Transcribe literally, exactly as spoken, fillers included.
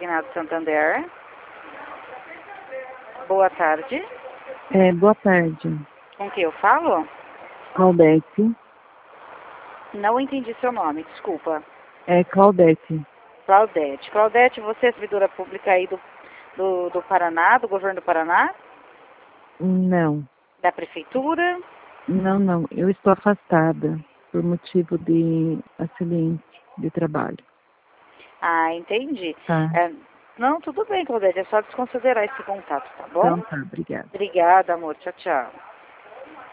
Consignado Santander. Boa tarde. É, boa tarde. Com quem eu falo? Claudete. Não entendi seu nome, desculpa. É Claudete. Claudete. Claudete, você é servidora pública aí do, do, do Paraná, do governo do Paraná? Não. Da prefeitura? Não, não. Eu estou afastada por motivo de acidente de trabalho. Ah, entendi. Tá. É, não, tudo bem, Claudete, é só desconsiderar esse contato, tá bom? Então tá, obrigada. Obrigada, amor. Tchau, tchau.